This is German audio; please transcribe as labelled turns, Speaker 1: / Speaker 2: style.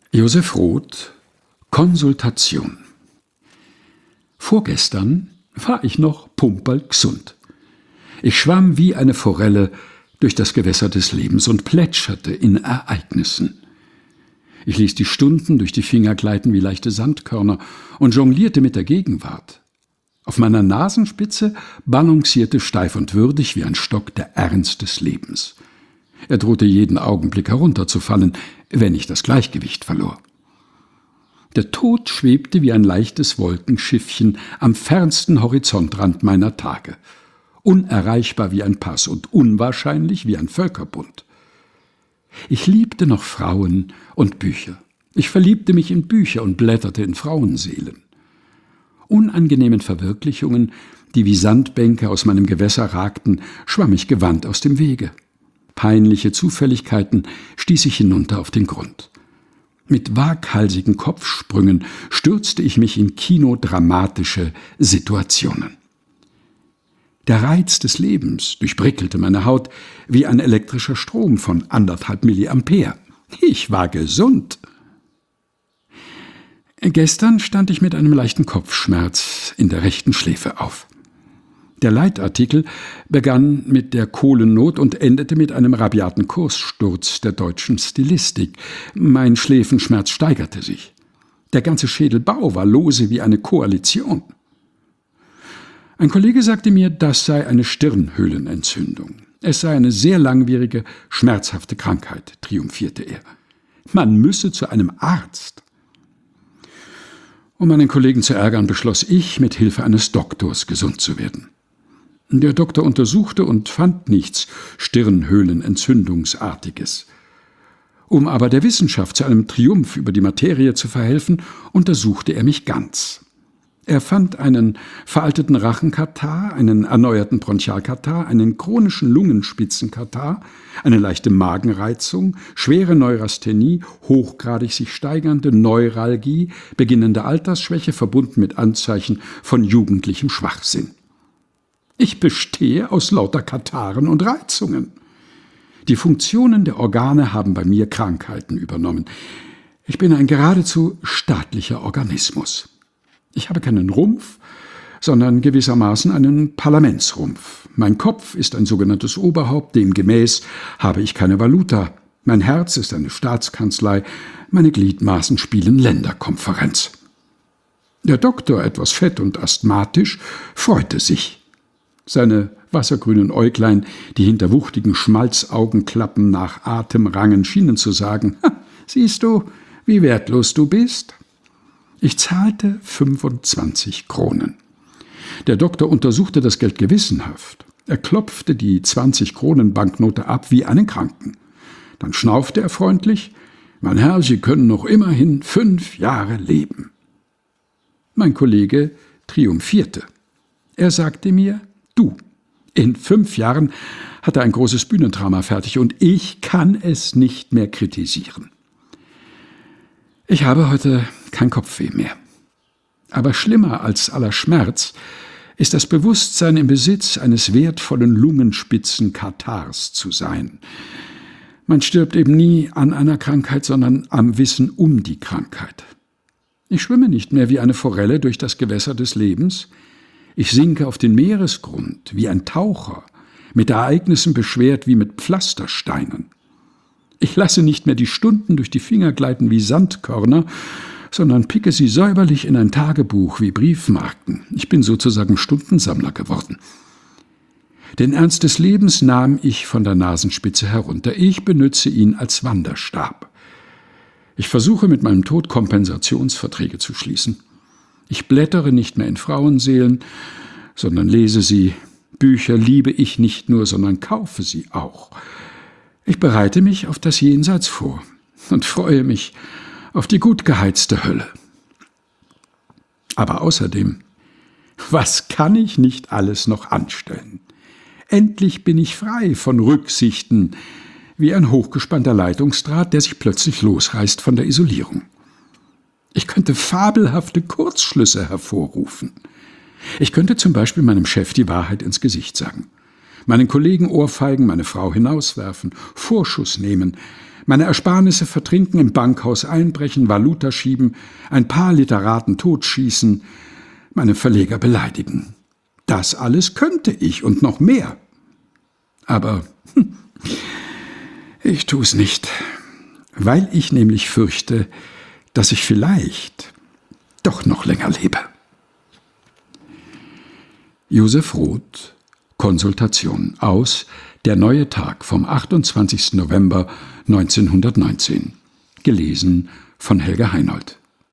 Speaker 1: Josef Roth, Konsultation. Vorgestern war ich noch pumperlgesund. Ich schwamm wie eine Forelle durch das Gewässer des Lebens und plätscherte in Ereignissen. Ich ließ die Stunden durch die Finger gleiten wie leichte Sandkörner und jonglierte mit der Gegenwart. Auf meiner Nasenspitze balancierte steif und würdig wie ein Stock der Ernst des Lebens. Er drohte jeden Augenblick herunterzufallen, wenn ich das Gleichgewicht verlor. Der Tod schwebte wie ein leichtes Wolkenschiffchen am fernsten Horizontrand meiner Tage, unerreichbar wie ein Pass und unwahrscheinlich wie ein Völkerbund. Ich liebte noch Frauen und Bücher. Ich verliebte mich in Bücher und blätterte in Frauenseelen. Unangenehmen Verwirklichungen, die wie Sandbänke aus meinem Gewässer ragten, schwamm ich gewandt aus dem Wege. Peinliche Zufälligkeiten stieß ich hinunter auf den Grund. Mit waghalsigen Kopfsprüngen stürzte ich mich in kinodramatische Situationen. Der Reiz des Lebens durchprickelte meine Haut wie ein elektrischer Strom von 1,5 Milliampere. Ich war gesund. Gestern stand ich mit einem leichten Kopfschmerz in der rechten Schläfe auf. Der Leitartikel begann mit der Kohlennot und endete mit einem rabiaten Kurssturz der deutschen Stilistik. Mein Schläfenschmerz steigerte sich. Der ganze Schädelbau war lose wie eine Koalition. Ein Kollege sagte mir, das sei eine Stirnhöhlenentzündung. Es sei eine sehr langwierige, schmerzhafte Krankheit, triumphierte er. Man müsse zu einem Arzt. Um meinen Kollegen zu ärgern, beschloss ich, mit Hilfe eines Doktors gesund zu werden. Der Doktor untersuchte und fand nichts Stirnhöhlenentzündungsartiges. Um aber der Wissenschaft zu einem Triumph über die Materie zu verhelfen, untersuchte er mich ganz. Er fand einen veralteten Rachenkatarrh, einen erneuerten Bronchialkatarrh, einen chronischen Lungenspitzenkatarrh, eine leichte Magenreizung, schwere Neurasthenie, hochgradig sich steigernde Neuralgie, beginnende Altersschwäche verbunden mit Anzeichen von jugendlichem Schwachsinn. Ich bestehe aus lauter Katarrhen und Reizungen. Die Funktionen der Organe haben bei mir Krankheiten übernommen. Ich bin ein geradezu staatlicher Organismus. Ich habe keinen Rumpf, sondern gewissermaßen einen Parlamentsrumpf. Mein Kopf ist ein sogenanntes Oberhaupt, demgemäß habe ich keine Valuta. Mein Herz ist eine Staatskanzlei, meine Gliedmaßen spielen Länderkonferenz. Der Doktor, etwas fett und asthmatisch, freute sich. Seine wassergrünen Äuglein, die hinter wuchtigen Schmalzaugenklappen nach Atem rangen, schienen zu sagen, »Siehst du, wie wertlos du bist?« Ich zahlte 25 Kronen. Der Doktor untersuchte das Geld gewissenhaft. Er klopfte die 20-Kronen-Banknote ab wie einen Kranken. Dann schnaufte er freundlich, »Mein Herr, Sie können noch immerhin 5 Jahre leben.« Mein Kollege triumphierte. Er sagte mir, »Du, in 5 Jahren hat er ein großes Bühnendrama fertig und ich kann es nicht mehr kritisieren.« Ich habe heute kein Kopfweh mehr. Aber schlimmer als aller Schmerz ist das Bewusstsein, im Besitz eines wertvollen Lungenspitzenkatarrhs zu sein. Man stirbt eben nie an einer Krankheit, sondern am Wissen um die Krankheit. Ich schwimme nicht mehr wie eine Forelle durch das Gewässer des Lebens. Ich sinke auf den Meeresgrund wie ein Taucher, mit Ereignissen beschwert wie mit Pflastersteinen. Ich lasse nicht mehr die Stunden durch die Finger gleiten wie Sandkörner, sondern picke sie säuberlich in ein Tagebuch wie Briefmarken. Ich bin sozusagen Stundensammler geworden. Den Ernst des Lebens nahm ich von der Nasenspitze herunter. Ich benütze ihn als Wanderstab. Ich versuche mit meinem Tod Kompensationsverträge zu schließen. Ich blättere nicht mehr in Frauenseelen, sondern lese sie. Bücher liebe ich nicht nur, sondern kaufe sie auch. Ich bereite mich auf das Jenseits vor und freue mich auf die gut geheizte Hölle. Aber außerdem, was kann ich nicht alles noch anstellen? Endlich bin ich frei von Rücksichten, wie ein hochgespannter Leitungsdraht, der sich plötzlich losreißt von der Isolierung. Ich könnte fabelhafte Kurzschlüsse hervorrufen. Ich könnte zum Beispiel meinem Chef die Wahrheit ins Gesicht sagen, meinen Kollegen ohrfeigen, meine Frau hinauswerfen, Vorschuss nehmen, meine Ersparnisse vertrinken, im Bankhaus einbrechen, Valuta schieben, ein paar Literaten totschießen, meine Verleger beleidigen. Das alles könnte ich und noch mehr. Aber ich tu's nicht, weil ich nämlich fürchte, dass ich vielleicht doch noch länger lebe. Josef Roth, Konsultation aus Der neue Tag vom 28. November 1919. Gelesen von Helga Heinold.